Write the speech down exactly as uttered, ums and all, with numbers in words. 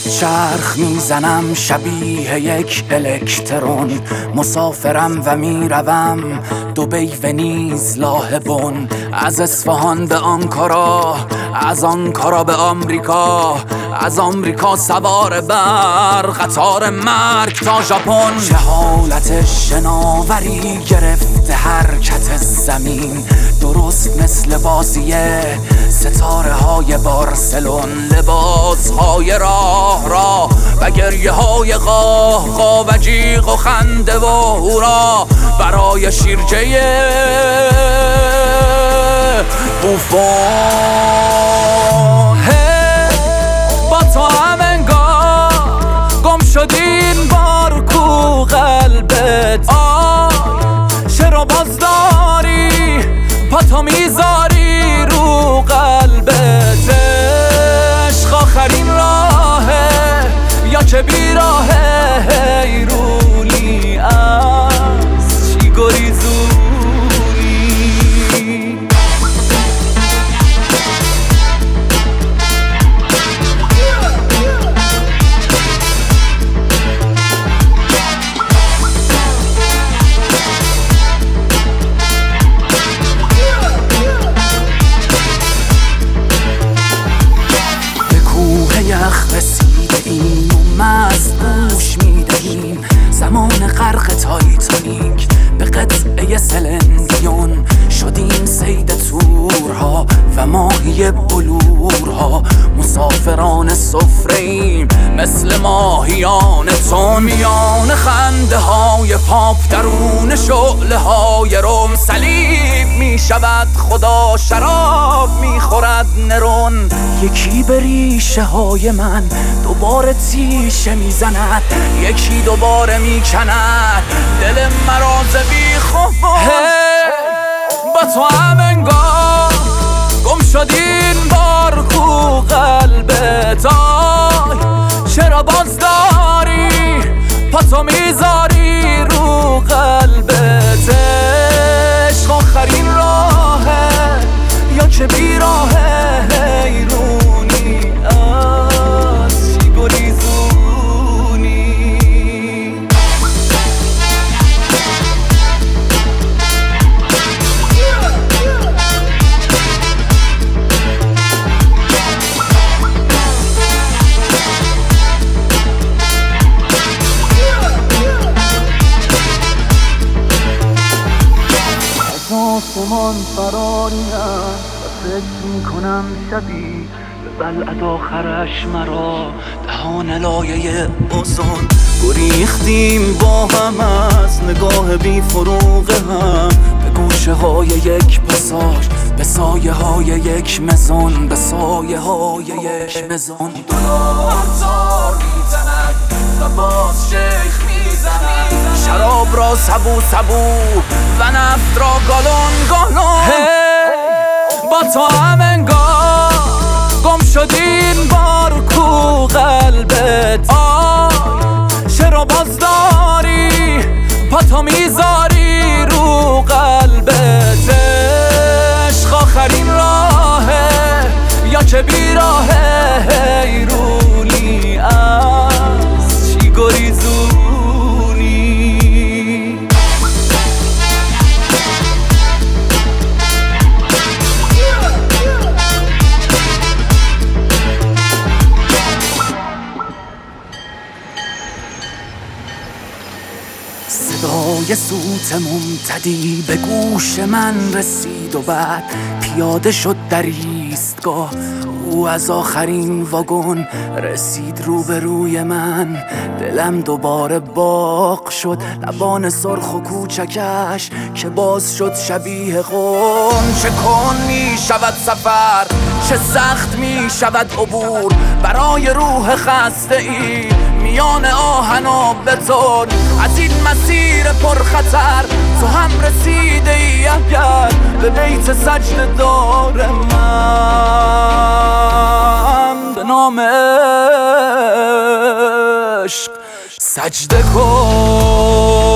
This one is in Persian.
چرخ میزنم شبیه یک الکترون، مسافرم و میروم دبی، ونیز، لاهبون، از اصفهان به آنکارا، از آنکارا به آمریکا، از آمریکا سوار بر قطار مرگ تا ژاپن. چه حالت شناوری گرفته حرکت زمین، درست مثل بازی ستاره های بارسلون. لباس های راه را و گریه های قاه قا و جیغ و خنده و هورا برای شیرجه بوفون. با تو هم انگار گم شدین بار کو قلبت. آی چرا باز داری پا تو میذاری رو قلبت؟ عشق آخرین راهه یا که بیراهه؟ حیرونی از چی گریزونی؟ یخ رسیده ایم و مست گوش میدهیم زمان غرق تایتانیک به قطعه سلندیون. شدیم صید تورها و ماهی بلورها، مسافران سفره ایم مثل ماهیان تون. میان خنده های پاپ درون شعله های روم صلیب می شود خدا، شراب می خورد نرون. یکی به ریشه های من دوباره تیشه می زند، یکی دوباره می کند دل مراز بی خوب. با تو هم انگار گم شدین بار کو قلبت. آی چرا باز داری پا تو میذاری رو قلبت؟ عشق آخرین راهه یا که بیراهه؟ حیرونی از چی گریزونی؟ آسمان فراریم و فکر میکنم شبی به بلعت آخرش مرا دهان لایه اوزون. گریختیم با هم از نگاه بی فروغ هم به گوشه های یک پاساژ، به سایه های یک مزون، به سایه های یک مزون. دلار زار میزند و باز شیخ میزند، شراب را سبو سبو و نفت را گالون گالون. با تو هم انگار گم شدین بار کو قلبت. آی چرا باز داری پا تو میذاری رو قلبت؟ عشق آخرین راهه یا که بیراهه؟ حیرونی از چی گریزونی؟ صدای سوت ممتدی به گوش من رسید و بعد پیاده شد در ایستگاه. او از آخرین واگن رسید روبروی من، دلم دوباره باغ شد. لبان سرخ و کوچکش که باز شد شبیه قون. چه کن می شود سفر، چه سخت می شود عبور برای روح خسته ای میان آهن و بتون. از این مسیر پرخطر تو هم رسیده ای اگر به بیت سجده دار من به نام عشق سجده کن.